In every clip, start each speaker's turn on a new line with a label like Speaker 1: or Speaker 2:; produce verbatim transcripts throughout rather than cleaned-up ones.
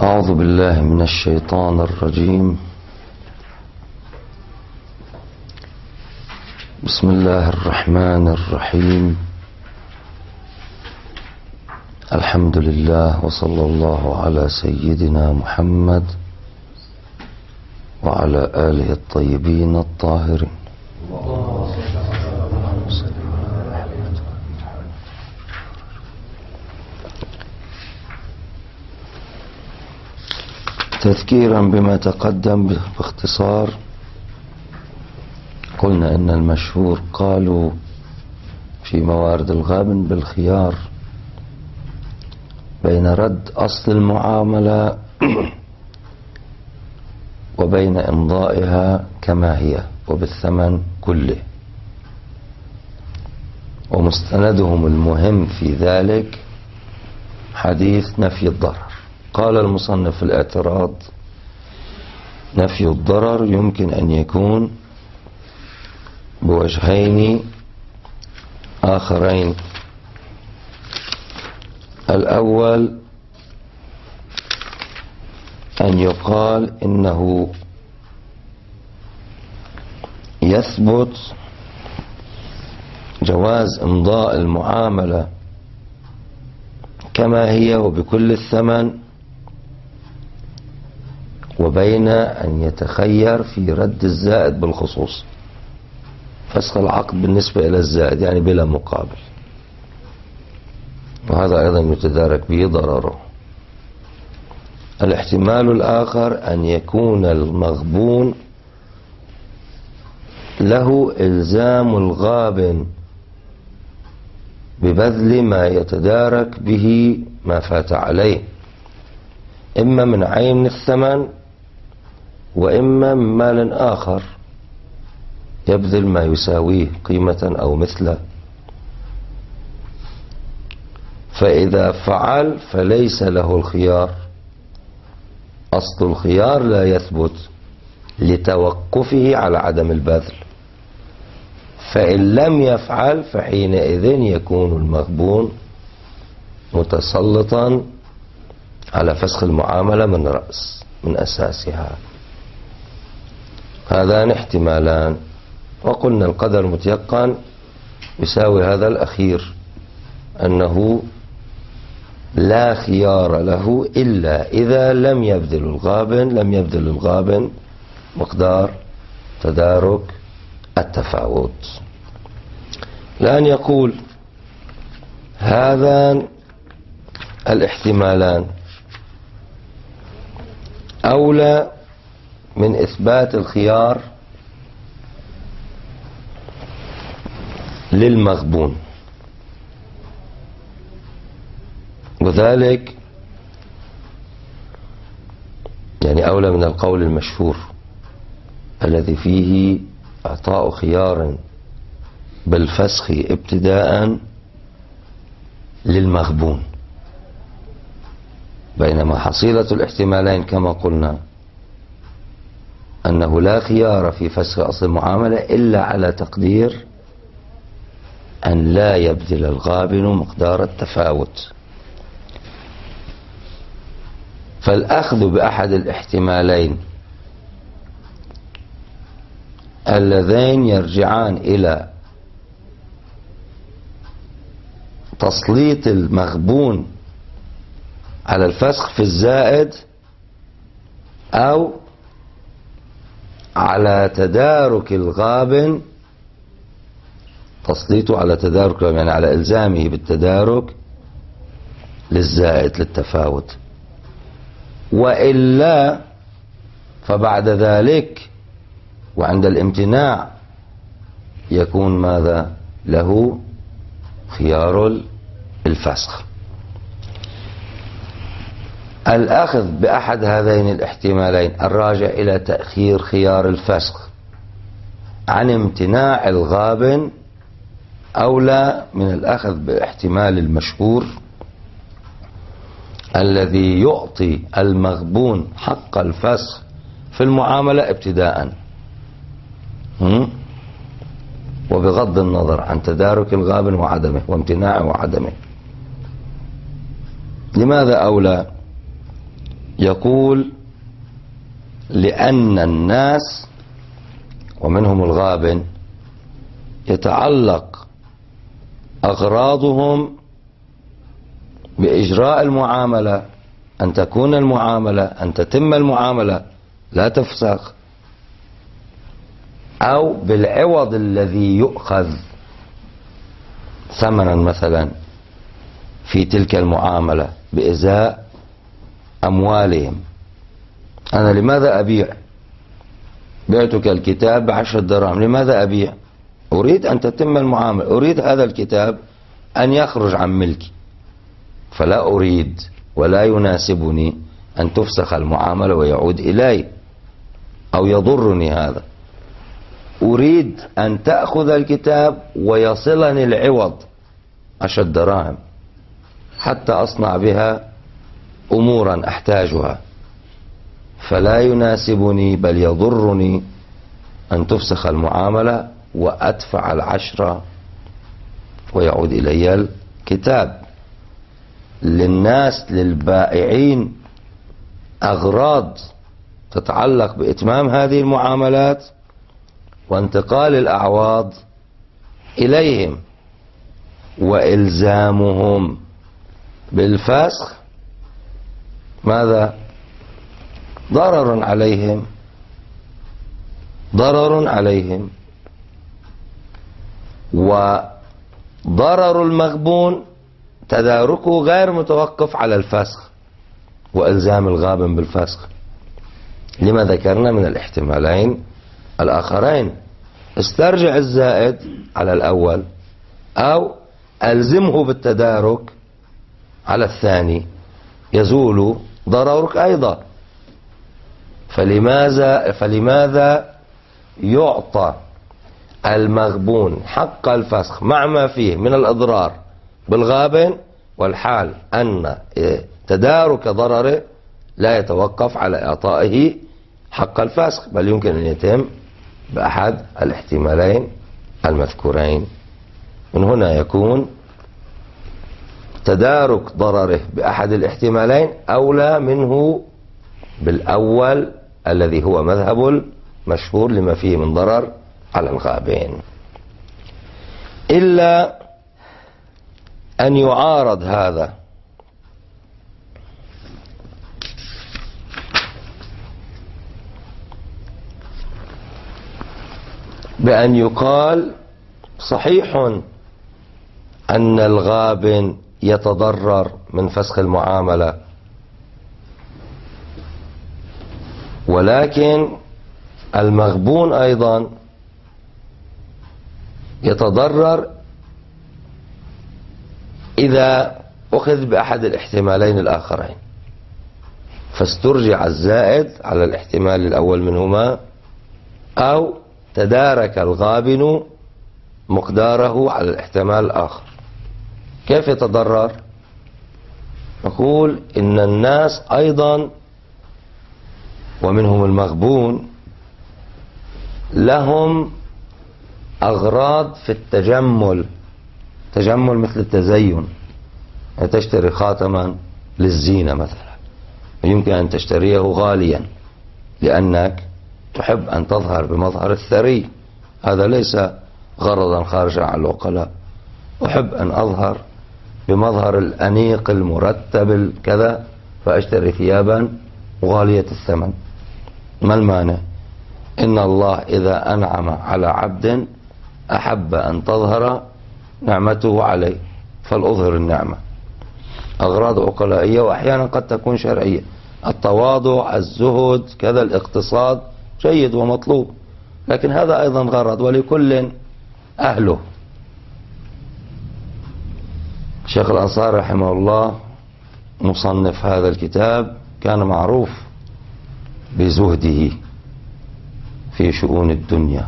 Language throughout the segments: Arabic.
Speaker 1: أعوذ بالله من الشيطان الرجيم. بسم الله الرحمن الرحيم. الحمد لله وصلى الله على سيدنا محمد وعلى آله الطيبين الطاهرين. تذكيرا بما تقدم باختصار، قلنا ان المشهور قالوا في موارد الغابن بالخيار بين رد اصل المعاملة وبين امضائها كما هي وبالثمن كله، ومستندهم المهم في ذلك حديث نفي الضرر. قال المصنف في الاعتراض: نفي الضرر يمكن أن يكون بوجهين آخرين. الأول أن يقال إنه يثبت جواز إمضاء المعاملة كما هي وبكل الثمن، وبين أن يتخير في رد الزائد بالخصوص، فسخ العقد بالنسبة إلى الزائد يعني بلا مقابل، وهذا أيضا يتدارك به ضرره. الاحتمال الآخر أن يكون المغبون له إلزام الغابن ببذل ما يتدارك به ما فات عليه، إما من عين الثمن وإما من مال آخر يبذل ما يساويه قيمة أو مثله. فإذا فعل فليس له الخيار، أصل الخيار لا يثبت لتوقفه على عدم البذل. فإن لم يفعل فحينئذ يكون المغبون متسلطا على فسخ المعاملة من رأس من أساسها. هذان احتمالان، وقلنا القدر المتيقن يساوي هذا الأخير، أنه لا خيار له إلا إذا لم يبذل الغابن لم يبذل الغابن مقدار تدارك التفاوت. الآن يقول: هذان الاحتمالان أولى من إثبات الخيار للمغبون، وذلك يعني أولى من القول المشهور الذي فيه إعطاء خيار بالفسخ ابتداء للمغبون، بينما حصيلة الاحتمالين كما قلنا أنه لا خيار في فسخ أصل المعاملة إلا على تقدير أن لا يبذل الغابن مقدار التفاوت. فالأخذ بأحد الاحتمالين اللذين يرجعان إلى تسليط المغبون على الفسخ في الزائد أو على تدارك الغابن، تسليطه على تدارك يعني على إلزامه بالتدارك للزائد للتفاوت، وإلا فبعد ذلك وعند الامتناع يكون ماذا له؟ خيار الفسخ. الأخذ بأحد هذين الاحتمالين الراجع إلى تأخير خيار الفسخ عن امتناع الغابن أولى من الأخذ باحتمال المشهور الذي يعطي المغبون حق الفسخ في المعاملة ابتداء، وبغض النظر عن تدارك الغابن وعدمه وامتناعه وعدمه. لماذا أولى؟ يقول لأن الناس ومنهم الغابن يتعلق أغراضهم بإجراء المعاملة، أن تكون المعاملة، أن تتم المعاملة لا تفسخ، أو بالعوض الذي يؤخذ ثمنا مثلا في تلك المعاملة بإزاء أموالهم. أنا لماذا أبيع؟ بعتك الكتاب بعشرة دراهم، لماذا أبيع؟ أريد أن تتم المعاملة، أريد هذا الكتاب أن يخرج عن ملكي، فلا أريد ولا يناسبني أن تفسخ المعاملة ويعود إلي أو يضرني هذا. أريد أن تأخذ الكتاب ويصلني العوض عشر دراهم حتى أصنع بها أمورا أحتاجها، فلا يناسبني بل يضرني أن تفسخ المعاملة وأدفع العشرة ويعود إلي الكتاب. للناس للبائعين أغراض تتعلق بإتمام هذه المعاملات وانتقال الأعواض إليهم، وإلزامهم بالفسخ ماذا؟ ضرر عليهم، ضرر عليهم. وضرر المغبون تداركه غير متوقف على الفسخ وإلزام الغابن بالفسخ، لما ذكرنا من الاحتمالين الآخرين. استرجع الزائد على الأول أو ألزمه بالتدارك على الثاني، يزول ضررك أيضا. فلماذا فلماذا يعطى المغبون حق الفسخ مع ما فيه من الأضرار بالغابن، والحال أن تدارك ضرره لا يتوقف على إعطائه حق الفسخ، بل يمكن أن يتم بأحد الاحتمالين المذكورين. من هنا يكون تدارك ضرره بأحد الاحتمالين أولى منه بالأول الذي هو مذهب المشهور لما فيه من ضرر على الغابين، إلا أن يعارض هذا بأن يقال صحيح أن الغابن يتضرر من فسخ المعاملة، ولكن المغبون أيضا يتضرر إذا أخذ بأحد الاحتمالين الآخرين، فاسترجع الزائد على الاحتمال الأول منهما، أو تدارك الغابن مقداره على الاحتمال الآخر. كيف يتضرر؟ نقول إن الناس أيضا ومنهم المغبون لهم أغراض في التجمل، تجمل مثل التزين، يعني تشتري خاتما للزينة مثلا، يمكن أن تشتريه غاليا لأنك تحب أن تظهر بمظهر الثري، هذا ليس غرضا خارجا عن العقلاء. أحب أن أظهر بمظهر الأنيق المرتب الكذا فأشتري ثيابا غالية الثمن، ما المانع؟ إن الله إذا أنعم على عبد أحب أن تظهر نعمته عليه فالأظهر النعمة. أغراض عقلائية وأحيانا قد تكون شرعية، التواضع، الزهد، كذا، الاقتصاد جيد ومطلوب، لكن هذا أيضا غرض ولكل أهله. شيخ الأنصار رحمه الله مصنف هذا الكتاب كان معروف بزهده في شؤون الدنيا،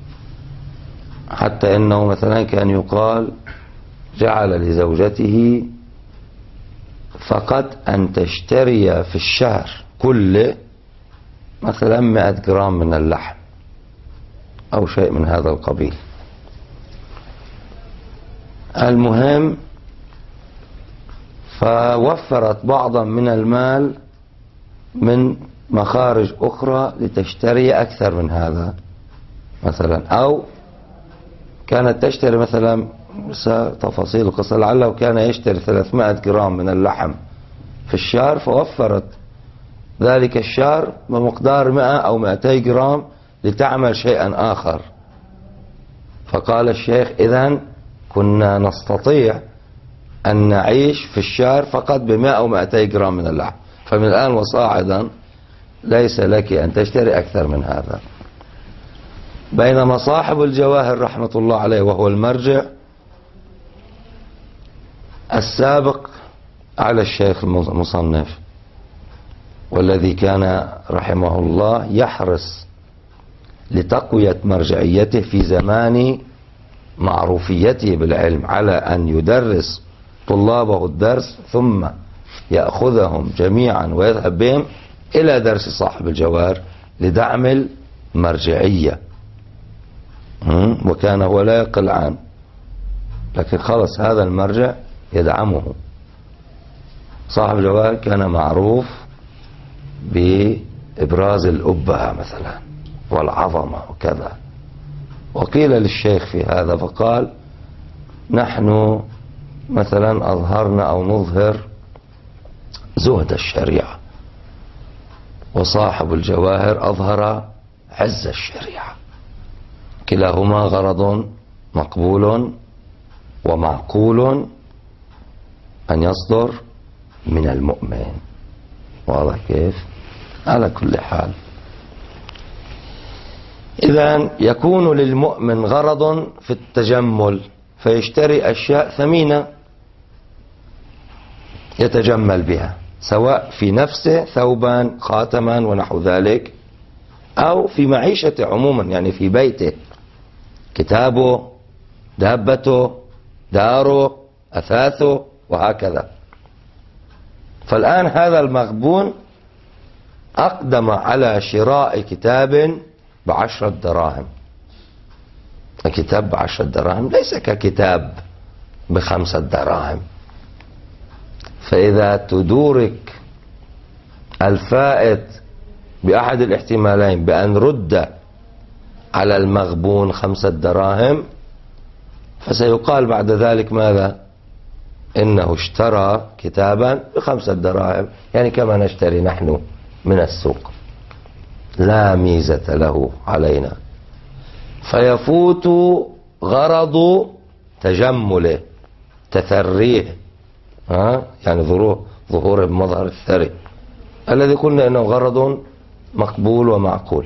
Speaker 1: حتى إنه مثلا كان يقال جعل لزوجته فقط أن تشتري في الشهر كله مثلا مئة جرام من اللحم أو شيء من هذا القبيل. المهم فوفرت بعضا من المال من مخارج أخرى لتشتري أكثر من هذا مثلا، أو كانت تشتري مثلا تفاصيل القصة، لعله كان يشتري ثلاثمائة جرام من اللحم في الشهر، فوفرت ذلك الشهر بمقدار مئة أو مئتي جرام لتعمل شيئا آخر. فقال الشيخ إذن كنا نستطيع أن نعيش في الشهر فقط بمئة أو مئتي جرام من اللحم، فمن الآن وصاعدا ليس لك أن تشتري أكثر من هذا. بينما صاحب الجواهر رحمة الله عليه وهو المرجع السابق على الشيخ المصنف، والذي كان رحمه الله يحرص لتقوية مرجعيته في زمان معروفيته بالعلم على أن يدرس طلابه الدرس ثم يأخذهم جميعا ويذهب بهم إلى درس صاحب الجواهر لدعم المرجعية، وكان هو لا يقل عنه، لكن خلص هذا المرجع يدعمه. صاحب الجواهر كان معروف بإبراز الأبهة مثلا والعظمة وكذا، وقيل للشيخ في هذا فقال نحن مثلا أظهرنا أو نظهر زهد الشريعة، وصاحب الجواهر أظهر عز الشريعة، كلاهما غرض مقبول ومعقول أن يصدر من المؤمن. واضح كيف؟ على كل حال إذن يكون للمؤمن غرض في التجمل فيشتري أشياء ثمينة يتجمل بها، سواء في نفسه ثوبا خاتما ونحو ذلك، أو في معيشته عموما، يعني في بيته كتابه دابته داره أثاثه وهكذا. فالآن هذا المغبون أقدم على شراء كتاب بعشرة دراهم. الكتاب بعشرة دراهم ليس ككتاب بخمسة دراهم، فإذا تدورك الفائت بأحد الاحتمالين بأن رد على المغبون خمسة دراهم، فسيقال بعد ذلك ماذا؟ إنه اشترى كتابا بخمسة دراهم، يعني كما نشتري نحن من السوق، لا ميزة له علينا، فيفوت غرض تجمله تثريه، ها يعني ظهور ظهور بمظهر الثري الذي قلنا انه غرض مقبول ومعقول.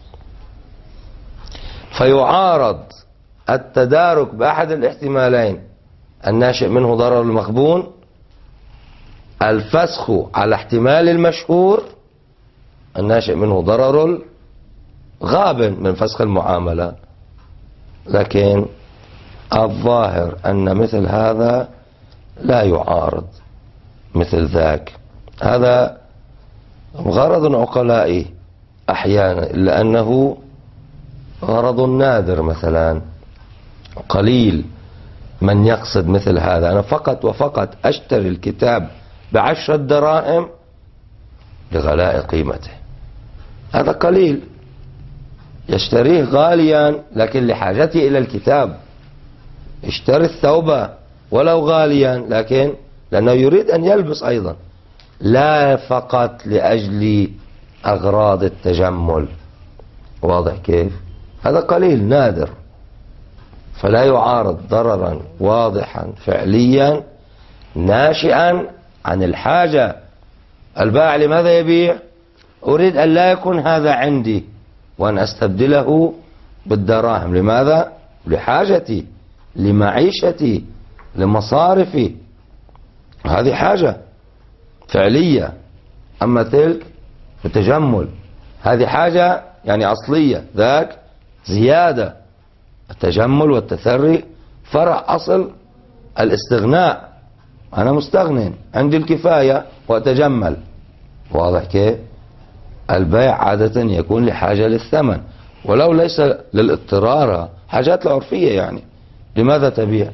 Speaker 1: فيعارض التدارك بأحد الاحتمالين الناشئ منه ضرر المغبون، الفسخ على احتمال المشهور الناشئ منه ضرر غابن من فسخ المعاملة. لكن الظاهر أن مثل هذا لا يعارض مثل ذاك، هذا غرض عقلائي أحيانا، إلا أنه غرض نادر، مثلا قليل من يقصد مثل هذا. أنا فقط وفقط أشتري الكتاب بعشرة دراهم لغلاء قيمته، هذا قليل. يشتريه غاليا لكن لحاجته إلى الكتاب، اشتري الثوب ولو غاليا لكن لأنه يريد أن يلبس أيضا، لا فقط لأجل أغراض التجمل. واضح كيف؟ هذا قليل نادر، فلا يعارض ضررا واضحا فعليا ناشئا عن الحاجة. البائع لماذا يبيع؟ أريد أن لا يكون هذا عندي وأن أستبدله بالدراهم. لماذا؟ لحاجتي، لمعيشتي، لمصارفي، هذه حاجة فعلية. أما تلك التجمل هذه حاجة يعني أصلية، ذاك زيادة. التجمل والتثري فرع أصل الاستغناء، أنا مستغن عندي الكفاية وأتجمل. واضح كيف؟ البيع عادة يكون لحاجة للثمن، ولو ليس للاضطرار، حاجات العرفية. يعني لماذا تبيع؟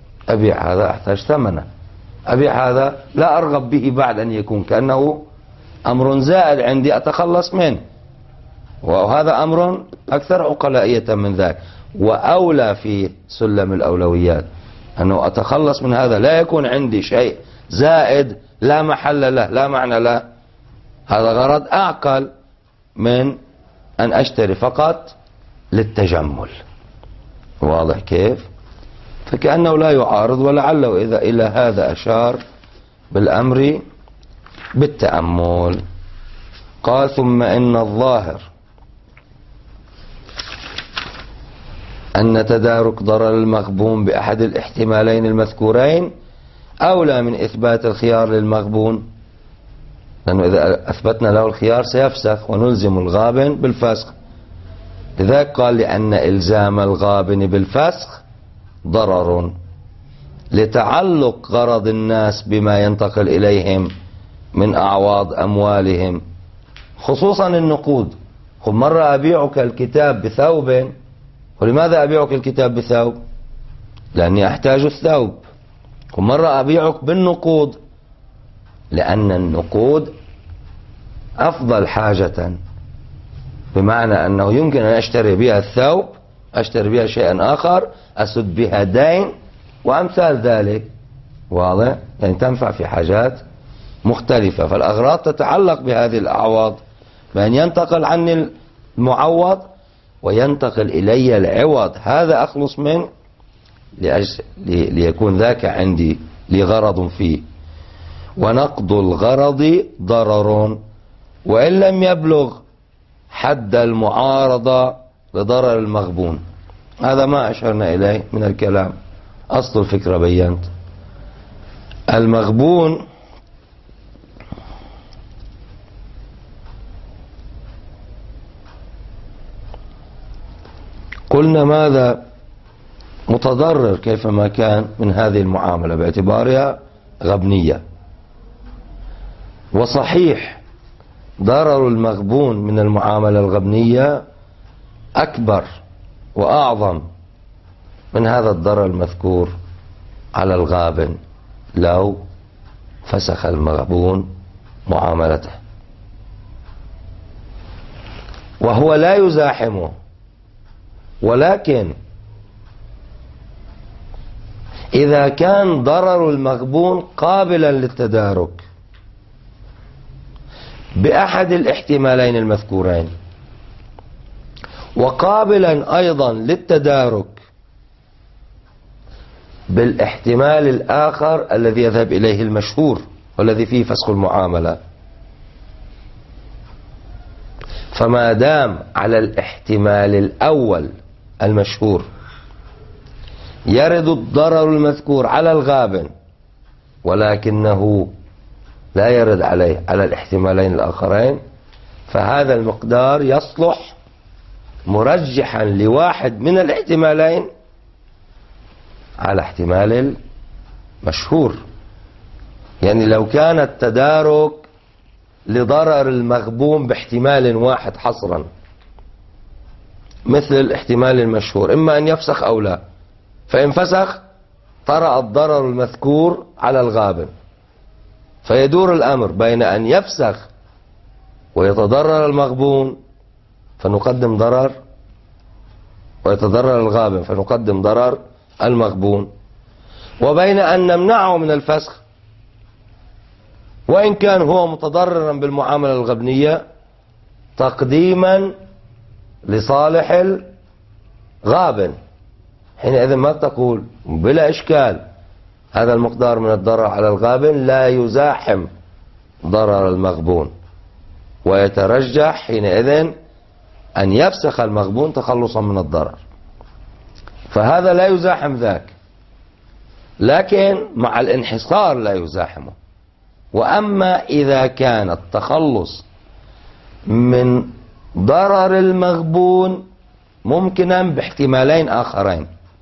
Speaker 1: أبيع هذا أحتاج ثمنه، أبيع هذا لا أرغب به بعد أن يكون كأنه أمر زائد عندي أتخلص منه، وهذا أمر أكثر عقلائية من ذاك وأولى في سلم الأولويات، أنه أتخلص من هذا، لا يكون عندي شيء زائد لا محل له لا معنى له. هذا غرض أعقل من أن أشتري فقط للتجمل. واضح كيف؟ فكأنه لا يعارض، ولعله إذا إلى هذا أشار بالأمر بالتأمل. قال ثم إن الظاهر أن تدارك ضرر المغبون بأحد الاحتمالين المذكورين أولى من إثبات الخيار للمغبون، لأنه إذا أثبتنا له الخيار سيفسخ ونلزم الغابن بالفسخ. لذلك قال لأن إلزام الغابن بالفسخ ضرر لتعلق غرض الناس بما ينتقل إليهم من أعواض أموالهم، خصوصا النقود. خب مرة أبيعك الكتاب بثوب، ولماذا أبيعك الكتاب بثوب؟ لأني أحتاج الثوب. ومرة أبيعك بالنقود، لأن النقود أفضل حاجة، بمعنى أنه يمكن أن أشتري بها الثوب، أشتري بها شيئا آخر، أسد بها دين وأمثال ذلك. واضح؟ يعني تنفع في حاجات مختلفة. فالأغراض تتعلق بهذه الأعواض، بأن ينتقل عني المعوض وينتقل إلي العوض، هذا أخلص منه لأجل ليكون ذاك عندي لغرض فيه. ونقض الغرض ضرر وإن لم يبلغ حد المعارضة لضرر المغبون. هذا ما أشرنا إليه من الكلام، أصل الفكرة بينت. المغبون قلنا ماذا؟ متضرر كيفما كان من هذه المعاملة باعتبارها غبنية. وصحيح ضرر المغبون من المعاملة الغبنية أكبر وأعظم من هذا الضرر المذكور على الغابن لو فسخ المغبون معاملته، وهو لا يزاحمه. ولكن إذا كان ضرر المغبون قابلا للتدارك بأحد الاحتمالين المذكورين، وقابلا أيضا للتدارك بالاحتمال الآخر الذي يذهب إليه المشهور والذي فيه فسخ المعاملة، فما دام على الاحتمال الأول المشهور يرد الضرر المذكور على الغابن، ولكنه لا يرد عليه على الاحتمالين الآخرين، فهذا المقدار يصلح مرجحا لواحد من الاحتمالين على احتمال المشهور. يعني لو كان التدارك لضرر المغبون باحتمال واحد حصرا مثل الاحتمال المشهور، إما أن يفسخ أو لا، فإن فسخ طرأ الضرر المذكور على الغابن، فيدور الأمر بين أن يفسخ ويتضرر المغبون فنقدم ضرر، ويتضرر الغابن فنقدم ضرر المغبون، وبين أن نمنعه من الفسخ وإن كان هو متضررا بالمعاملة الغبنية تقديما لصالح الغابن. حينئذ ما تقول بلا إشكال هذا المقدار من الضرر على الغابن لا يزاحم ضرر المغبون، ويترجح حينئذ أن يفسخ المغبون تخلصا من الضرر، فهذا لا يزاحم ذاك، لكن مع الانحصار لا يزاحمه. وأما إذا كان التخلص من ضرر المغبون ممكنا باحتمالين آخرين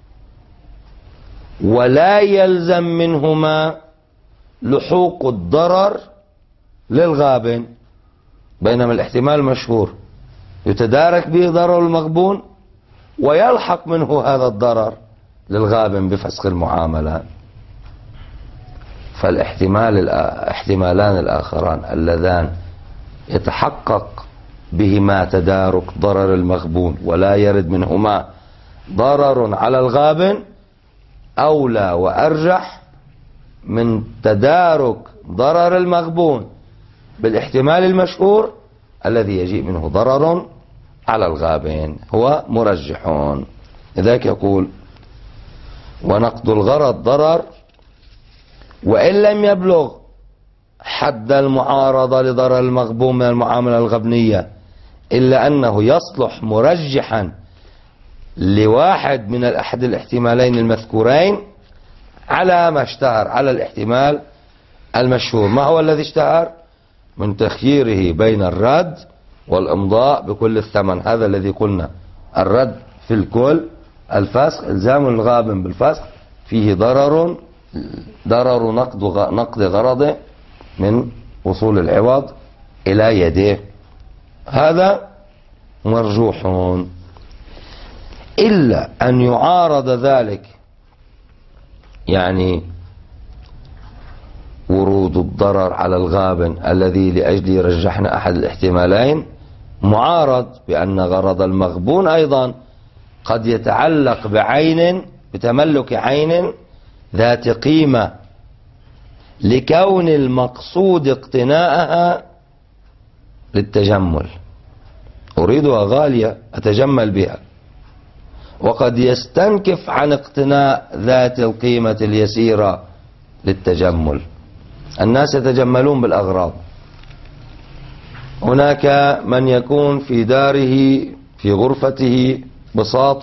Speaker 1: ولا يلزم منهما لحوق الضرر للغابن، بينما الاحتمال المشهور يتدارك به ضرر المغبون ويلحق منه هذا الضرر للغابن بفسخ المعاملة. فالاحتمال الاحتمالان الآخران اللذان يتحقق بهما تدارك ضرر المغبون ولا يرد منهما ضرر على الغابن أولى وأرجح من تدارك ضرر المغبون بالاحتمال المشهور الذي يجيء منه ضرر على الغابن، هو مرجحون. لذلك يقول: ونقض الغرض ضرر وإن لم يبلغ حد المعارضة لضرر المغبون من المعاملة الغبنية، إلا أنه يصلح مرجحا لواحد من أحد الاحتمالين المذكورين على ما اشتهر، على الاحتمال المشهور. ما هو الذي اشتهر؟ من تخييره بين الرد والإمضاء بكل الثمن. هذا الذي قلنا: الرد في الكل، الفسخ، إلزام الغابن بالفسخ، فيه ضرر ضرر نقض نقض غرضه من وصول العوض إلى يده، هذا مرجوح. إلا أن يعارض ذلك، يعني ورود الضرر على الغابن الذي لأجله رجحنا أحد الاحتمالين معارض بأن غرض المغبون أيضا قد يتعلق بعين، بتملك عين ذات قيمة لكون المقصود اقتناءها للتجمل، أريدها غالية أتجمل بها، وقد يستنكف عن اقتناء ذات القيمة اليسيرة للتجمل. الناس يتجملون بالأغراض. هناك من يكون في داره في غرفته بساط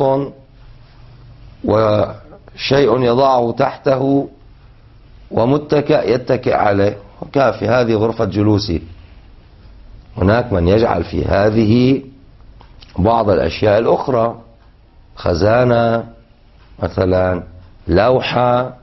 Speaker 1: وشيء يضعه تحته ومتكئ يتكئ عليه، كافي، هذه غرفة جلوسي. هناك من يجعل في هذه بعض الأشياء الأخرى، خزانة مثلا، لوحة،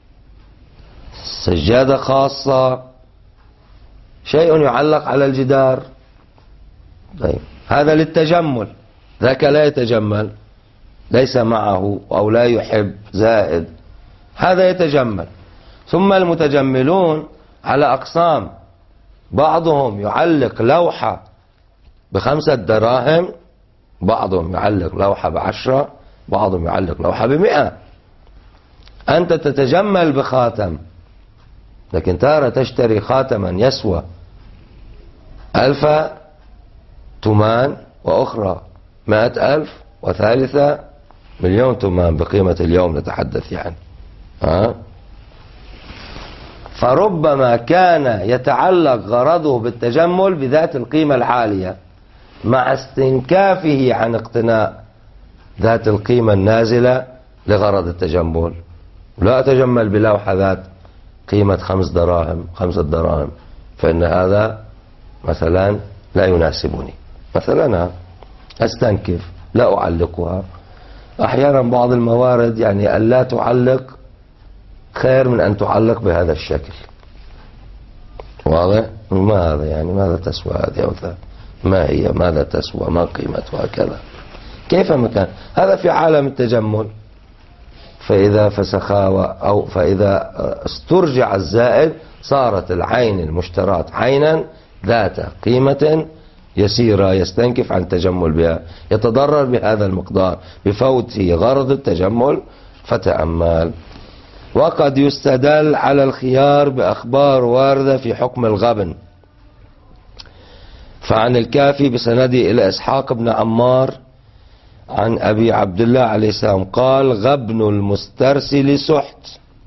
Speaker 1: سجادة خاصة، شيء يعلق على الجدار. طيب، هذا للتجمل، ذاك لا يتجمل، ليس معه أو لا يحب زائد، هذا يتجمل. ثم المتجملون على أقسام، بعضهم يعلق لوحة بخمسة دراهم، بعضهم يعلق لوحة بعشرة، بعضهم يعلق لوحة بمئة. أنت تتجمل بخاتم، لكن تارة تشتري خاتما يسوى ألف تمان، وأخرى مائة ألف، وثالثة مليون تمان بقيمة اليوم نتحدث يعني. ها؟ فربما كان يتعلق غرضه بالتجمل بذات القيمة العالية مع استنكافه عن اقتناء ذات القيمة النازلة لغرض التجمل. لا أتجمل بلوحة ذات قيمة خمس دراهم خمسة دراهم، فإن هذا مثلا لا يناسبني، مثلا أستنكف، لا أعلقها. أحيانا بعض الموارد يعني أن لا تعلق خير من أن تعلق بهذا الشكل. واضح؟ ما هذا يعني ماذا تسوى هذه أو ذا؟ ما هي؟ ماذا تسوى؟ ما قيمتها؟ كذا. كيف مكان هذا في عالم التجمل؟ فإذا فسخا أو فإذا استرجع الزائد صارت العين المشترات عينا ذات قيمة يسيرة، يستنكف عن التجمل بها، يتضرر بهذا المقدار بفوت غرض التجمل، فتأمل. وقد يستدل على الخيار بأخبار واردة في حكم الغبن. فعن الكافي بسنده إلى إسحاق بن عمار عن أبي عبد الله عليه السلام قال: غبن المسترسل سحت.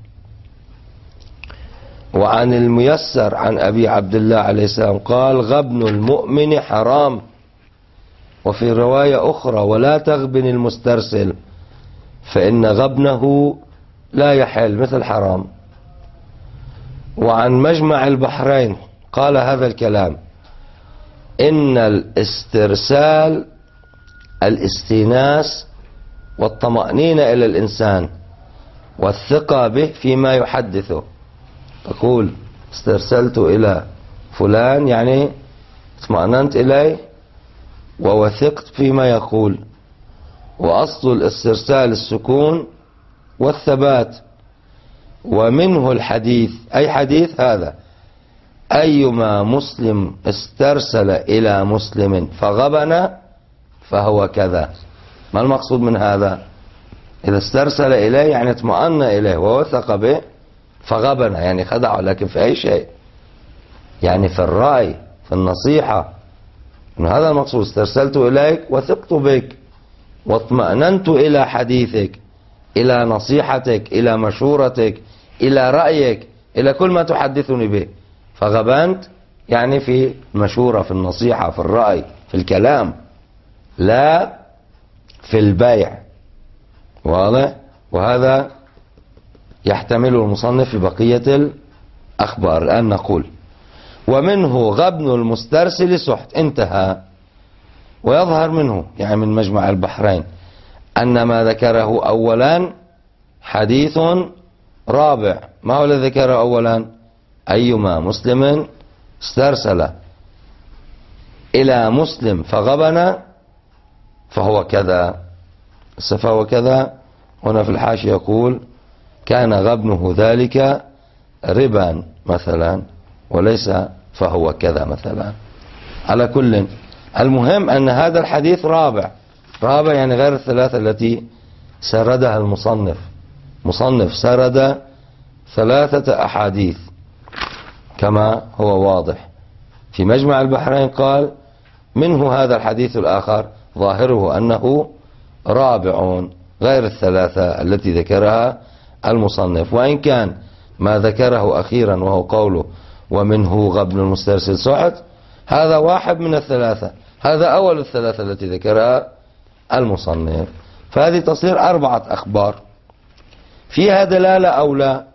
Speaker 1: وعن الميسر عن أبي عبد الله عليه السلام قال: غبن المؤمن حرام. وفي رواية أخرى: ولا تغبن المسترسل فإن غبنه لا يحل مثل حرام. وعن مجمع البحرين قال هذا الكلام: إن الاسترسال الاستئناس والطمأنينة إلى الإنسان والثقة به فيما يحدثه. تقول استرسلت إلى فلان يعني اطمأننت إليه ووثقت فيما يقول. وأصل الاسترسال السكون والثبات، ومنه الحديث. أي حديث هذا؟ أيما مسلم استرسل إلى مسلم فغبن فهو كذا. ما المقصود من هذا؟ إذا استرسل إليه يعني اطمأن إليه ووثق به، فغبن يعني خدعه، لكن في أي شيء، يعني في الرأي، في النصيحة، من هذا المقصود. استرسلت إليك وثقت بك واطمأننت إلى حديثك، إلى نصيحتك، إلى مشورتك، إلى رأيك، إلى كل ما تحدثني به. فغبنت يعني في المشورة، في النصيحة، في الرأي، في الكلام، لا في البيع. واضح؟ وهذا يحتمله المصنف في بقية الأخبار. الآن نقول: ومنه غبن المسترسل سحت. انتهى. ويظهر منه يعني من مجمع البحرين أن ما ذكره أولا حديث رابع. ما هو الذي ذكره أولا؟ أيما مسلم استرسل إلى مسلم فغبن فهو كذا. فهو كذا هنا في الحاشية يقول: كان غبنه ذلك ربا مثلا، وليس فهو كذا مثلا. على كل، المهم أن هذا الحديث رابع. رابع يعني غير الثلاثة التي سردها المصنف. مصنف سرد ثلاثة أحاديث كما هو واضح. في مجمع البحرين قال: منه هذا الحديث الآخر ظاهره أنه رابع غير الثلاثة التي ذكرها المصنف. وإن كان ما ذكره أخيرا وهو قوله: ومنه غبن المسترسل سحت، هذا واحد من الثلاثة، هذا أول الثلاثة التي ذكرها المصنف. فهذه تصير أربعة أخبار. فيها دلالة أو لا؟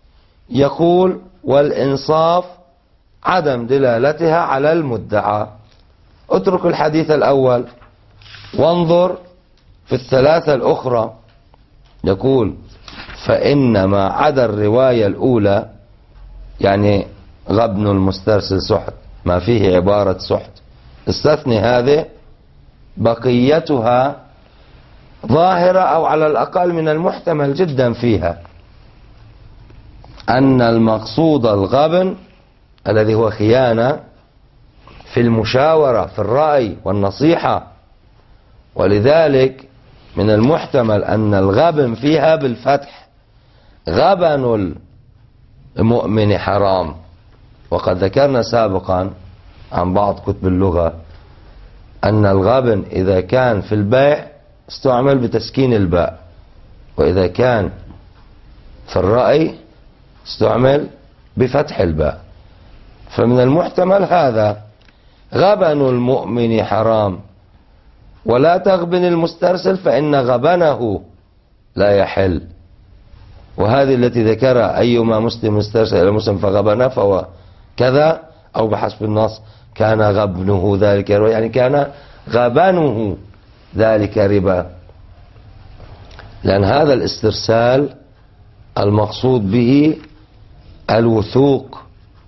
Speaker 1: يقول: والإنصاف عدم دلالتها على المدعى. اترك الحديث الأول وانظر في الثلاثة الأخرى. يقول: فإن ما عدا الرواية الأولى، يعني غبن المسترسل سحت، ما فيه عبارة سحت، استثني هذه، بقيتها ظاهرة أو على الأقل من المحتمل جدا فيها أن المقصود الغبن الذي هو خيانة في المشاورة، في الرأي والنصيحة. ولذلك من المحتمل أن الغبن فيها بالفتح. غبن المؤمن حرام. وقد ذكرنا سابقا عن بعض كتب اللغة أن الغبن إذا كان في البيع استعمل بتسكين الباء، وإذا كان في الرأي استعمل بفتح الباء. فمن المحتمل هذا: غبن المؤمن حرام ولا تغبن المسترسل فإن غبنه لا يحل. وهذه التي ذكرها: أيما مسلم استرسل إلى مسلم فغبنه فهو كذا، أو بحسب النص كان غبنه ذلك، يعني كان غبنه ذلك ربا. لأن هذا الاسترسال المقصود به الوثوق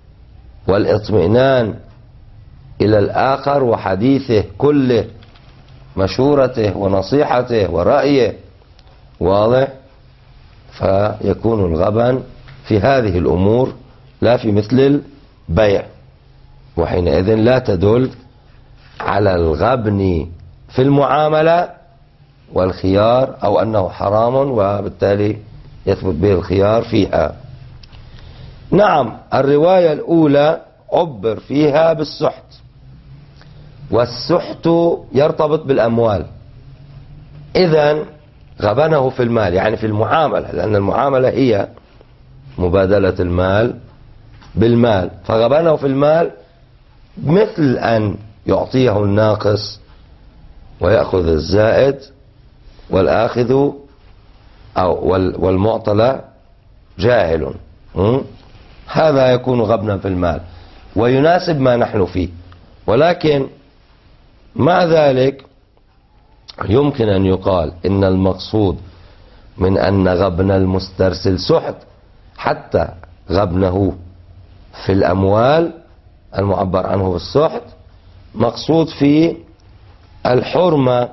Speaker 1: والاطمئنان إلى الآخر وحديثه كله، مشورته ونصيحته ورأيه. واضح؟ فيكون الغبن في هذه الأمور لا في مثل البيع، وحينئذ لا تدل على الغبن في المعاملة والخيار، أو أنه حرام وبالتالي يثبت به الخيار فيها. نعم، الرواية الأولى عبر فيها بالسحت، والسحت يرتبط بالأموال. إذن غبنه في المال يعني في المعاملة، لأن المعاملة هي مبادلة المال بالمال. فغبنه في المال مثل أن يعطيه الناقص ويأخذ الزائد، والآخذ أو والمعطلة جاهل. هذا يكون غبنا في المال ويناسب ما نحن فيه. ولكن مع ذلك يمكن أن يقال إن المقصود من أن غبن المسترسل سحت حتى غبنه في الأموال المعبر عنه بالسحت مقصود في الحرمة.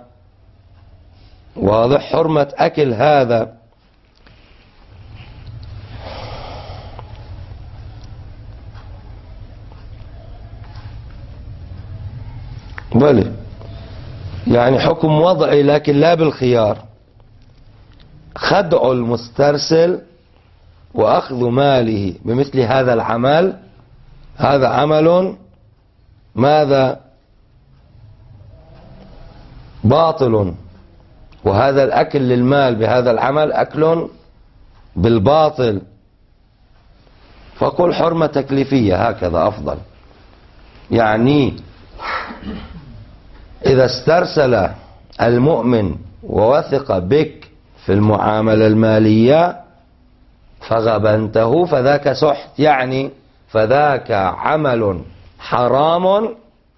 Speaker 1: واضح؟ حرمة أكل هذا. بلى، يعني حكم وضعي لكن لا بالخيار. خدع المسترسل وأخذ ماله بمثل هذا العمل، هذا عمل ماذا؟ باطل. وهذا الأكل للمال بهذا العمل أكل بالباطل. فقل حرمة تكليفية، هكذا أفضل. يعني إذا استرسل المؤمن ووثق بك في المعاملة المالية فغبنته فذاك سحت، يعني فذاك عمل حرام،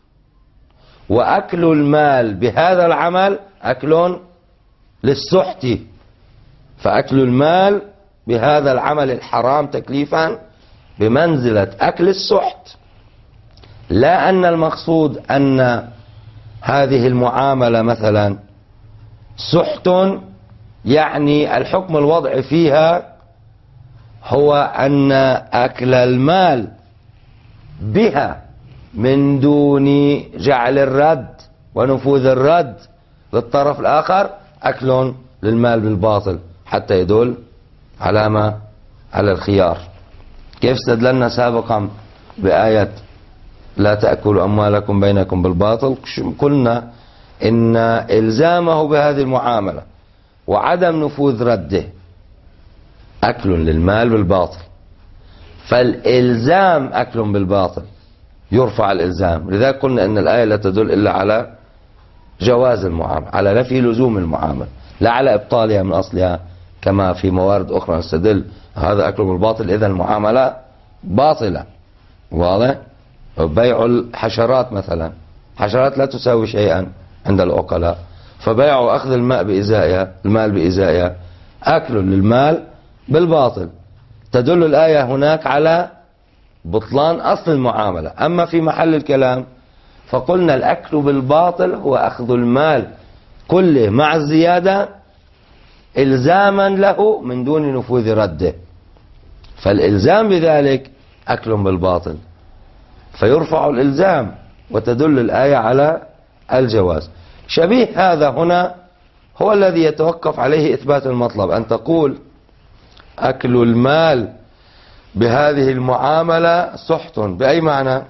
Speaker 1: وأكل المال بهذا العمل أكل للسحت. فأكل المال بهذا العمل الحرام تكليفا بمنزلة أكل السحت، لا أن المقصود أن هذه المعاملة مثلا سحت، يعني الحكم الوضعي فيها هو أن أكل المال بها من دون جعل الرد ونفوذ الرد للطرف الآخر أكل للمال بالباطل، حتى يدل على ما على الخيار. كيف استدللنا سابقا بآية لا تأكلوا أموالكم بينكم بالباطل؟ قلنا إن إلزامه بهذه المعاملة وعدم نفوذ رده أكل للمال بالباطل، فالإلزام أكل بالباطل يرفع الإلزام. لذلك قلنا إن الآية لا تدل إلا على جواز المعاملة، على نفي لزوم المعاملة، لا على إبطالها من أصلها كما في موارد أخرى نستدل هذا أكل بالباطل إذا المعاملة باطلة. واضح؟ بيع الحشرات مثلا، حشرات لا تساوي شيئا عند العقلاء، فبيع وأخذ الماء بإزائها، المال بإزائها أكل للمال بالباطل. تدل الآية هناك على بطلان أصل المعاملة. أما في محل الكلام فقلنا الأكل بالباطل هو أخذ المال كله مع الزيادة إلزاما له من دون نفوذ رده، فالإلزام بذلك أكل بالباطل، فيرفع الإلزام وتدل الآية على الجواز. شبيه هذا هنا هو الذي يتوقف عليه إثبات المطلب، أن تقول أكل المال بهذه المعاملة سحت، بأي معنى؟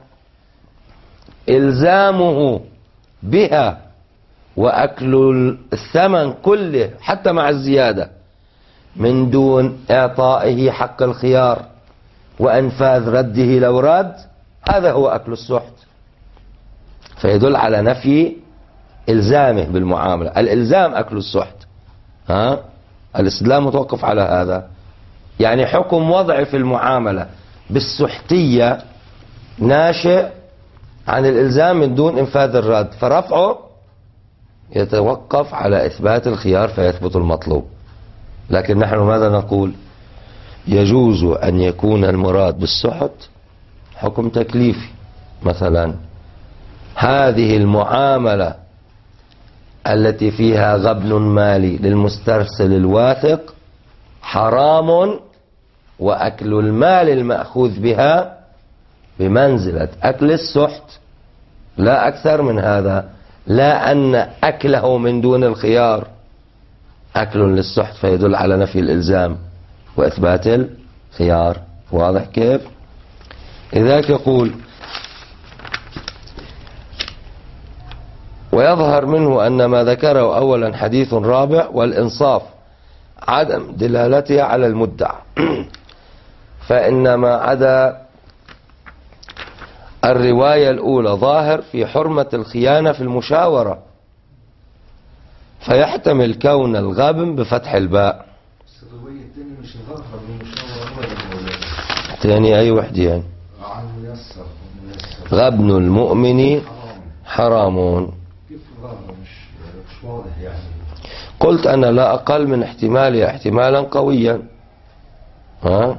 Speaker 1: إلزامه بها وأكل الثمن كله حتى مع الزيادة من دون إعطائه حق الخيار وأنفاذ رده لو رد، هذا هو أكل السحت. فيدل على نفي إلزامه بالمعاملة. الإلزام أكل السحت، ها؟ الاستدلال متوقف على هذا. يعني حكم وضعي في المعاملة بالسحتية ناشئ عن الإلزام من دون إنفاذ الرد، فرفعه يتوقف على إثبات الخيار فيثبت المطلوب. لكن نحن ماذا نقول؟ يجوز أن يكون المراد بالسحت حكم تكليفي، مثلا هذه المعاملة التي فيها غبن مالي للمسترسل الواثق حرام، وأكل المال المأخوذ بها بمنزلة أكل السحت، لا أكثر من هذا. لا أن أكله من دون الخيار أكل للسحت فيدل على نفي الإلزام وإثبات الخيار. واضح كيف؟ لذلك يقول ويظهر منه أن ما ذكره أولا حديث رابع، والإنصاف عدم دلالتها على المدعى، فإنما عدا الرواية الأولى ظاهر في حرمة الخيانة في المشاورة، فيحتمل كون الغبن بفتح الباء.
Speaker 2: الرواية الثانية مش ظاهر بالمشاورة،
Speaker 1: ثاني أي وحدة يعني؟ غبن المؤمن حرام.
Speaker 2: كيف ظاهر مش مش واضح يعني؟
Speaker 1: قلت أنا لا أقل من احتمالها احتمالا قويا. ها؟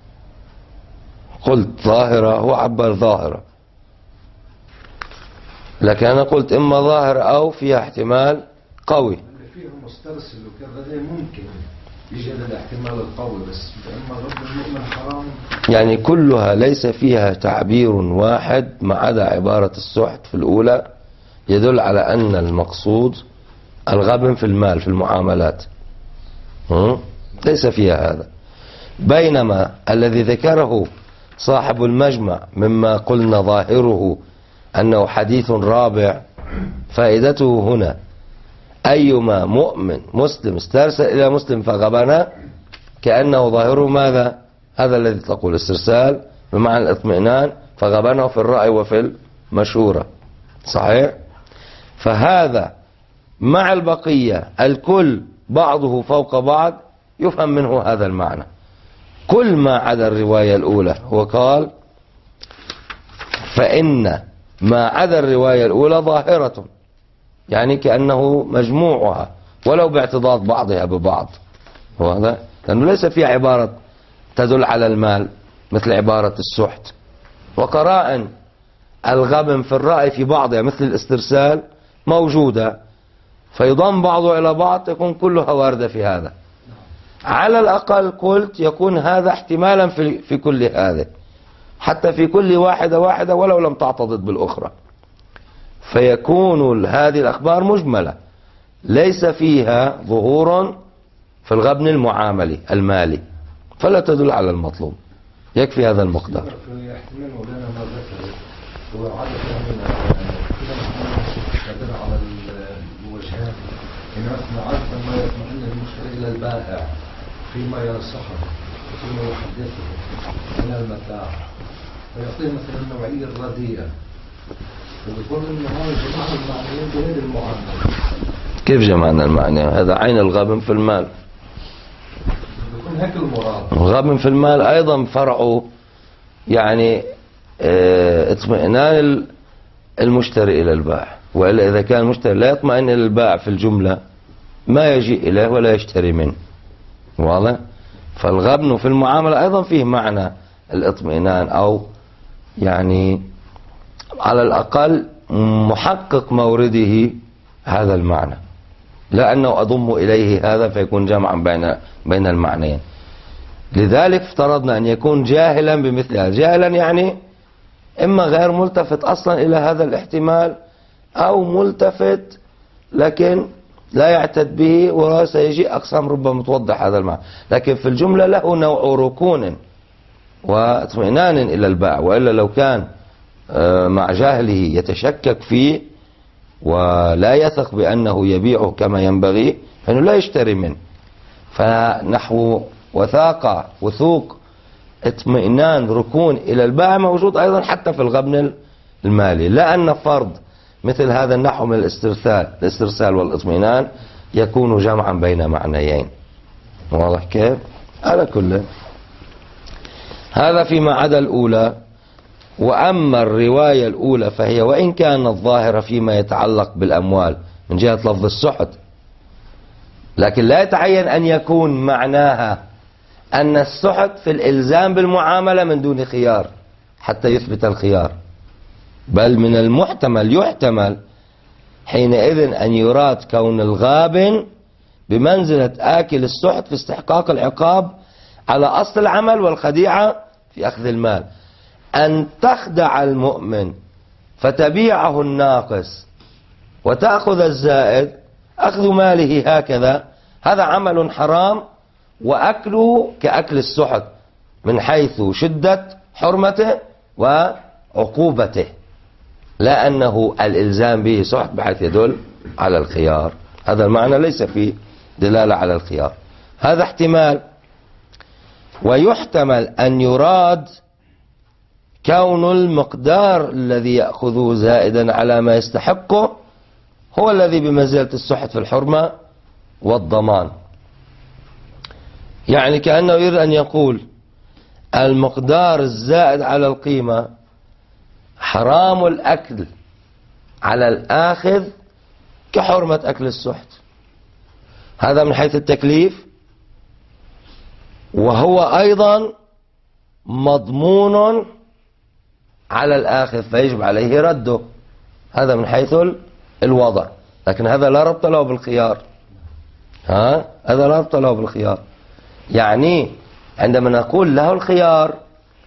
Speaker 1: قلت ظاهرة، هو عبر ظاهرة، لكن أنا قلت إما ظاهر أو فيها احتمال قوي.
Speaker 2: فيها مسترسل وكذا ممكن يجي هذا الاحتمال القوي، بس إما غبن المؤمن حرام
Speaker 1: يعني كلها ليس فيها تعبير واحد ما عدا عبارة السحت في الأولى يدل على أن المقصود الغبن في المال في المعاملات، ليس فيها هذا. بينما الذي ذكره صاحب المجمع مما قلنا ظاهره أنه حديث رابع، فائدته هنا أيما مؤمن مسلم استرسل إلى مسلم فغبن، كأنه ظاهره ماذا؟ هذا الذي تقول استرسال بمعنى الاطمئنان، فغبنه في الرأي وفي المشورة، صحيح؟ فهذا مع البقية الكل بعضه فوق بعض يفهم منه هذا المعنى. كل ما عدا الرواية الأولى، هو قال فإن ما عدا الرواية الأولى ظاهرة، يعني كأنه مجموعها ولو باعتضاد بعضها ببعض، وهذا لأنه ليس في عبارة تدل على المال مثل عبارة السحت، وقرائن الغبن في الرأي في بعضها مثل الاسترسال موجودة، فيضم بعضه إلى بعض تكون كلها واردة في هذا. على الأقل قلت يكون هذا احتمالا في, في كل هذا، حتى في كل واحدة واحدة ولو لم تعتضد بالأخرى، فيكون هذه الأخبار مجملة ليس فيها ظهور في الغبن المعاملي المالي، فلا تدل على المطلوب. يكفي هذا المقدار.
Speaker 2: يحتمل مولانا ما ذكر هو عادة من كده على الوجهات، إن نعرف ما يطمئن المشتري إلى البائع فيما ينصحه فيما يحدثه من المتاع، فيعطيه مثلا النوعية الرديئة، فيقول إن هذا جماعة المعنيين بغير المعاملة.
Speaker 1: كيف جمعنا المعنى؟ هذا عين الغبن في المال.
Speaker 2: يكون هيك المراد.
Speaker 1: الغبن في المال أيضا فرعه يعني اه اطمئنان المشتري إلى البائع، وإلا إذا كان المشتري لا يطمئن إلى البائع في الجملة ما يجي إليه ولا يشتري منه، واضح؟ فالغبن في المعاملة أيضا فيه معنى الاطمئنان، أو يعني على الأقل محقق مورده هذا المعنى، لا أنه أضم إليه هذا فيكون جمعا بين بين المعنيين. لذلك افترضنا أن يكون جاهلا بمثل هذا، جاهلا يعني إما غير ملتفت أصلا إلى هذا الاحتمال، أو ملتفت لكن لا يعتد به، وسيجي أقسام ربما توضح هذا المعنى، لكن في الجملة له نوع ركون واطمئنان إلى البائع، وإلا لو كان مع جاهله يتشكك فيه ولا يثق بأنه يبيعه كما ينبغي فإنه لا يشتري منه. فنحو وثاقة وثوق اطمئنان ركون إلى البائع موجود أيضا حتى في الغبن المالي، لا أن فرض مثل هذا النحو من الاسترسال الاسترسال والاطمئنان يكون جمعا بين معنيين، واضح كيف؟ على كل هذا فيما عدا الأولى. وأما الرواية الأولى فهي وإن كانت ظاهرة فيما يتعلق بالأموال من جهة لفظ السحت، لكن لا يتعين أن يكون معناها أن السحت في الإلزام بالمعاملة من دون خيار حتى يثبت الخيار، بل من المحتمل يحتمل حينئذ أن يراد كون الغابن بمنزلة آكل السحت في استحقاق العقاب على أصل العمل والخديعة في أخذ المال، أن تخدع المؤمن فتبيعه الناقص وتأخذ الزائد، أخذ ماله هكذا هذا عمل حرام، وأكله كأكل السحت من حيث شدة حرمته وعقوبته، لا أنه الإلزام به سحت بحيث يدل على الخيار. هذا المعنى ليس فيه دلالة على الخيار، هذا احتمال. ويحتمل أن يراد كون المقدار الذي يأخذه زائدا على ما يستحقه هو الذي بمنزلة السحت في الحرمة والضمان، يعني كأنه يريد أن يقول المقدار الزائد على القيمة حرام الأكل على الآخذ كحرمة أكل السحت، هذا من حيث التكليف، وهو أيضا مضمون على الآخذ فيجب عليه رده، هذا من حيث الوضع، لكن هذا لا ربط له بالخيار. ها هذا لا ربط له بالخيار، يعني عندما نقول له الخيار،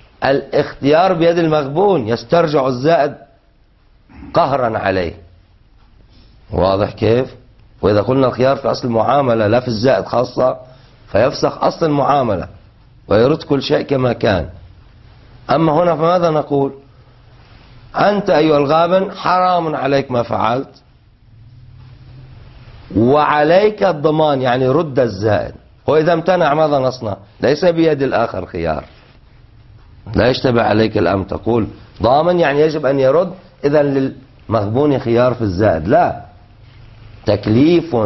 Speaker 1: الاختيار بيد المغبون يسترجع الزائد قهرا عليه، واضح كيف؟ وإذا قلنا الخيار في أصل المعاملة لا في الزائد خاصة فيفسخ أصل المعاملة ويرد كل شيء كما كان. أما هنا فماذا نقول؟ أنت أيها الغابن حرام عليك ما فعلت وعليك الضمان، يعني رد الزائد. وإذا امتنع ماذا نصنع؟ ليس بيد الآخر خيار، لا يشتبه عليك الأمر تقول ضامن يعني يجب أن يرد، إذا للمغبون خيار في الزائد. لا، تكليف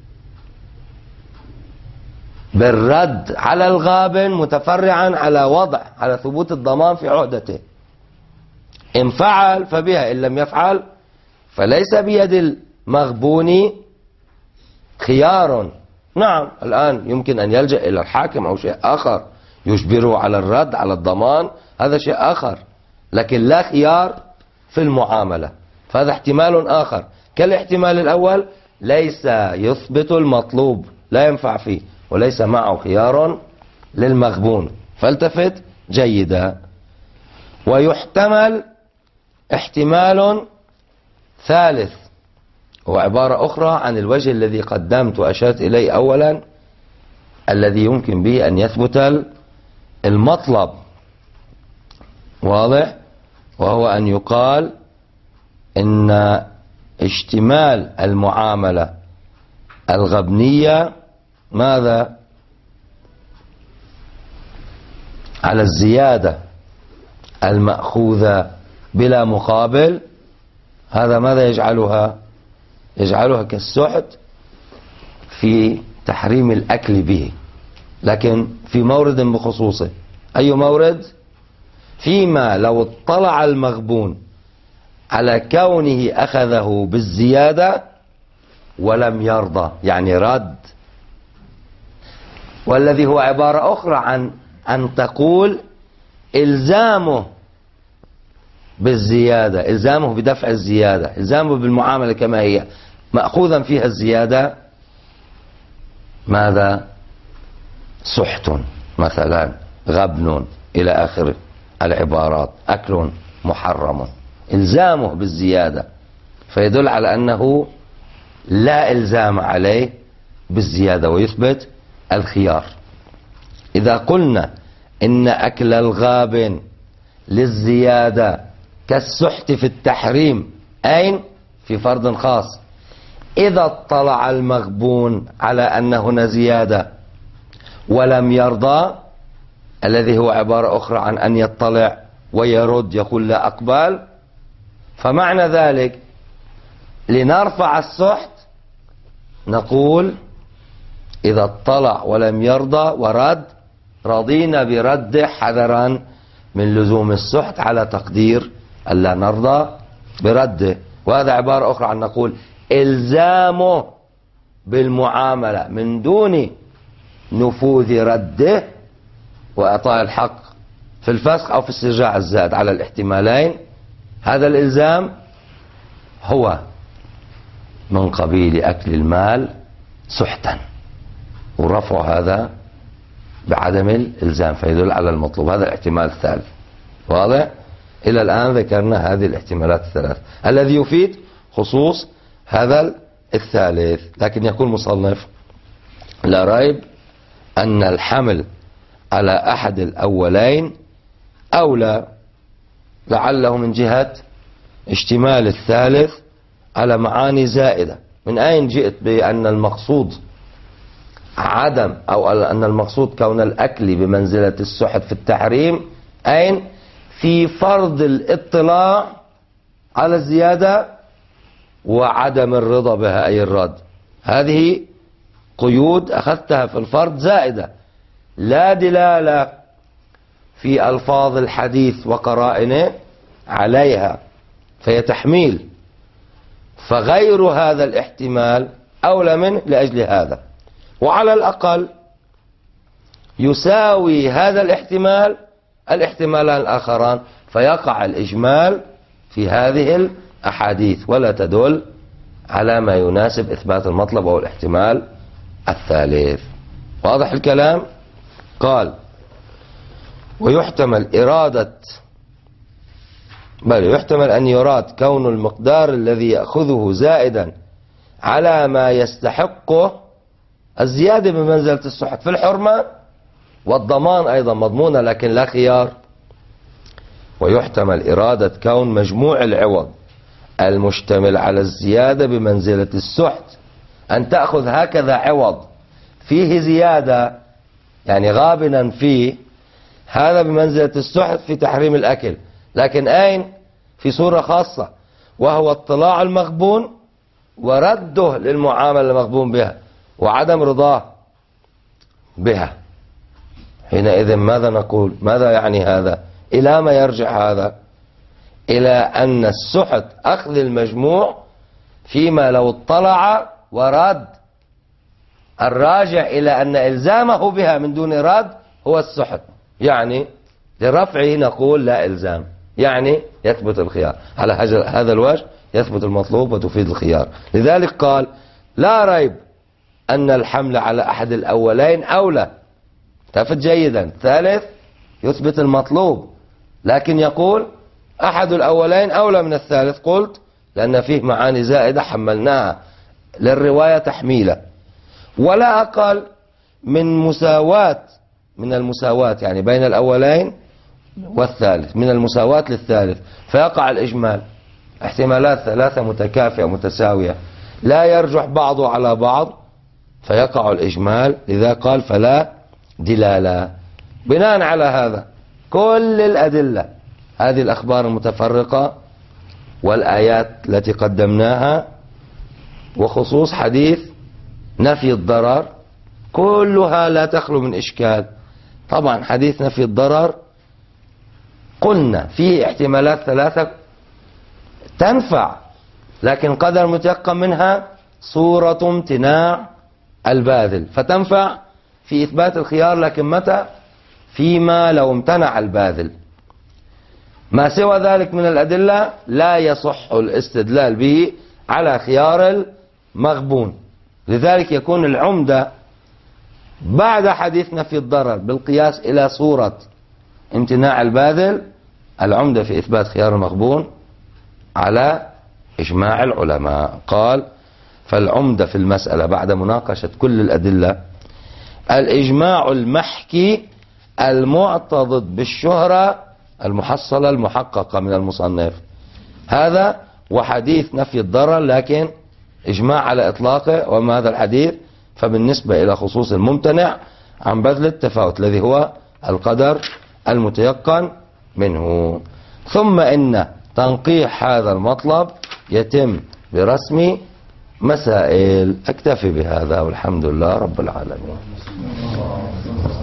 Speaker 1: بالرد على الغابن متفرعا على وضع على ثبوت الضمان في عهدته. إن فعل فبها، إن لم يفعل فليس بيد المغبون خيار. نعم الآن يمكن أن يلجأ إلى الحاكم أو شيء آخر يجبره على الرد على الضمان، هذا شيء آخر، لكن لا خيار في المعاملة، فهذا احتمال آخر. كالاحتمال الأول ليس يثبت المطلوب، لا ينفع فيه، وليس معه خيار للمغبون، فالتفت جيدا. ويحتمل احتمال ثالث، وعبارة أخرى عن الوجه الذي قدمت وأشرت إليه أولا، الذي يمكن به أن يثبت المطلب، واضح؟ وهو أن يقال إن اشتمال المعاملة الغبنية ماذا؟ على الزيادة المأخوذة بلا مقابل، هذا ماذا يجعلها؟ يجعلها كالسحت في تحريم الأكل به، لكن في مورد بخصوصه. أي مورد؟ فيما لو اطلع المغبون على كونه أخذه بالزيادة ولم يرضى، يعني رد، والذي هو عبارة أخرى عن أن تقول إلزامه بالزيادة، إلزامه بدفع الزيادة، إلزامه بالمعاملة كما هي مأخوذا فيها الزيادة، ماذا؟ سحت مثلا، غبن، إلى آخر العبارات، أكل محرم، إلزامه بالزيادة، فيدل على أنه لا إلزام عليه بالزيادة ويثبت الخيار. إذا قلنا إن أكل الغابن للزيادة كالسحت في التحريم، أين؟ في فرض خاص، إذا اطلع المغبون على أن هنا زيادة ولم يرضى، الذي هو عبارة أخرى عن أن يطلع ويرد يقول لا أقبل، فمعنى ذلك لنرفع السحت نقول إذا اطلع ولم يرضى ورد، رضينا برده حذرا من لزوم السحت على تقدير ألا نرضى برده. وهذا عبارة أخرى عن نقول إلزامه بالمعاملة من دون نفوذ رده وإعطاء الحق في الفسخ أو في استرجاع الزاد على الاحتمالين، هذا الإلزام هو من قبيل أكل المال سحتا، ورفع هذا بعدم الإلزام فيدل على المطلوب. هذا الاحتمال الثالث، واضح؟ إلى الآن ذكرنا هذه الاحتمالات الثلاث الذي يفيد خصوص هذا الثالث. لكن يقول مصنف لا ريب أن الحمل على أحد الأولين أولى، لعله من جهة اشتمال الثالث على معاني زائدة. من أين جئت بأن المقصود عدم أو أن المقصود كون الأكل بمنزلة السحت في التحريم؟ أين؟ في فرض الاطلاع على الزيادة وعدم الرضا بها أي الرد. هذه قيود أخذتها في الفرض زائدة، لا دلالة في ألفاظ الحديث وقرائنه عليها، فهي تحميل، فغير هذا الاحتمال أولى منه لأجل هذا، وعلى الأقل يساوي هذا الاحتمال الاحتمالان الآخران، فيقع الإجمال في هذه الأحاديث ولا تدل على ما يناسب إثبات المطلب أو الاحتمال الثالث. واضح الكلام؟ قال ويحتمل إرادة، بل يحتمل أن يراد كون المقدار الذي يأخذه زائدا على ما يستحقه الزيادة بمنزلة السحت في الحرمة، والضمان أيضا مضمونة لكن لا خيار. ويحتمل إرادة كون مجموع العوض المشتمل على الزيادة بمنزلة السحت، أن تأخذ هكذا عوض فيه زيادة يعني غابنا فيه، هذا بمنزلة السحت في تحريم الأكل، لكن أين؟ في صورة خاصة، وهو اطلاع المغبون ورده للمعاملة المغبون بها وعدم رضاه بها. حينئذ ماذا نقول؟ ماذا يعني هذا؟ إلى ما يرجع هذا؟ إلى أن السحت أخذ المجموع فيما لو اطلع ورد، الراجع إلى أن إلزامه بها من دون رد هو السحت، يعني لرفعه نقول لا إلزام، يعني يثبت الخيار. على هذا الوجه يثبت المطلوب وتفيد الخيار. لذلك قال لا ريب أن الحمل على أحد الأولين أولى، تفت جيدا. ثالث يثبت المطلوب، لكن يقول أحد الأولين أولى من الثالث. قلت لأن فيه معاني زائدة حملناها للرواية تحميلة، ولا أقل من مساواة، من المساواة يعني بين الأولين والثالث، من المساواة للثالث، فيقع الإجمال. احتمالات ثلاثة متكافئة متساوية لا يرجح بعض على بعض فيقع الإجمال. لذا قال فلا دلالة. بناء على هذا كل الأدلة، هذه الأخبار المتفرقة والآيات التي قدمناها وخصوص حديث نفي الضرر، كلها لا تخلو من إشكال. طبعا حديث نفي الضرر قلنا فيه احتمالات ثلاثة تنفع، لكن قدر متيقن منها صورة امتناع الباذل، فتنفع في إثبات الخيار، لكن متى؟ فيما لو امتنع الباذل. ما سوى ذلك من الأدلة لا يصح الاستدلال به على خيار المغبون. لذلك يكون العمدة بعد حديث نفي الضرر بالقياس إلى صورة امتناع الباذل، العمدة في إثبات خيار المغبون على إجماع العلماء. قال فالعمدة في المسألة بعد مناقشة كل الأدلة الإجماع المحكي المعتضد بالشهرة المحصلة المحققة من المصنف، هذا وحديث نفي الضرر، لكن إجماع على إطلاقه. وما هذا الحديث؟ فبالنسبة إلى خصوص الممتنع عن بذل التفاوت الذي هو القدر المتيقن منه. ثم إن تنقيح هذا المطلب يتم برسم مسائل. أكتفي بهذا والحمد لله رب العالمين.